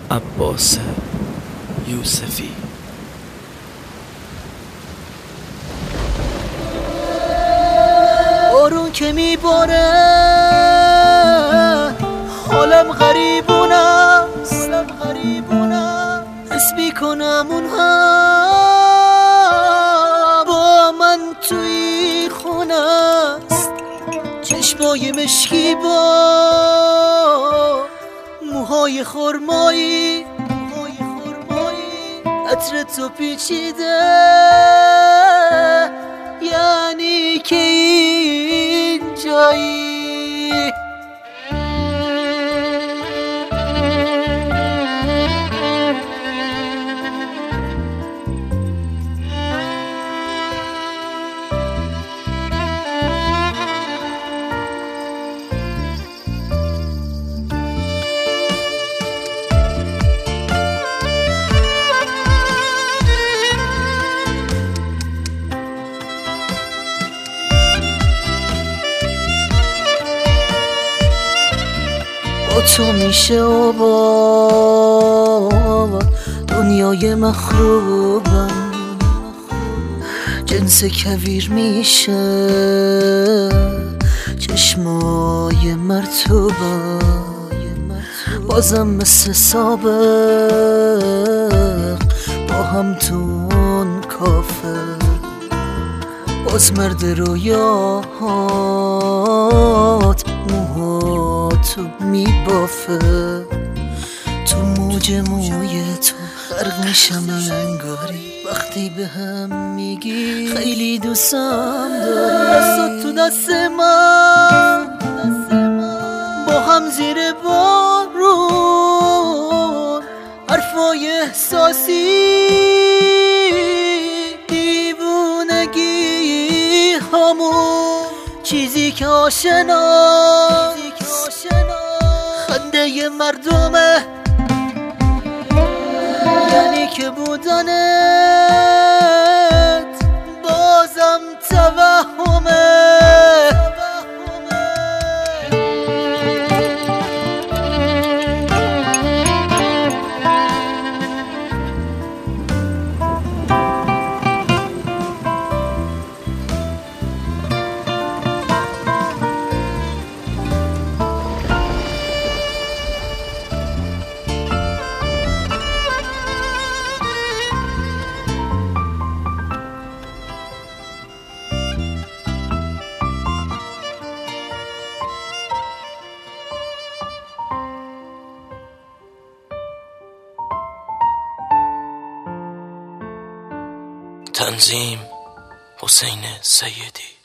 عباس یوسفی. بارون که میباره حالم غریبونست، حس میکنم اون هم با من توی خونست. چشمای مشکی با موهای خرمایی، عطر تو پیچیده یعنی که اینجایی. تو میشه آباد دنیای مخروبم، جنس کویر میشه چشمای مرطوبم. بازم مثل سابق با هم تون کافه، باز مرد رویاهات موهاتو میبافه. تو موج موی تو غرق میشم انگاری وقتی به هم میگی خیلی دوستم داری. دستات تو دست من با هم زیر بارون، حرفای احساسی دیوونگی همون چیزی که آشناست، خنده مردمه یعنی که بودنت بازم توهمه. تنظیم حسین سیدی.